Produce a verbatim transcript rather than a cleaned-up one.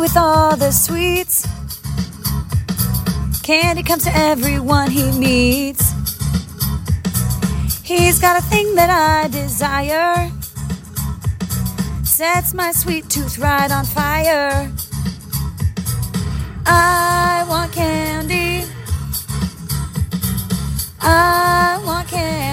with all the sweets. Candy comes to everyone he meets. He's got a thing that I desire, sets my sweet tooth right on fire. I want candy. I want candy.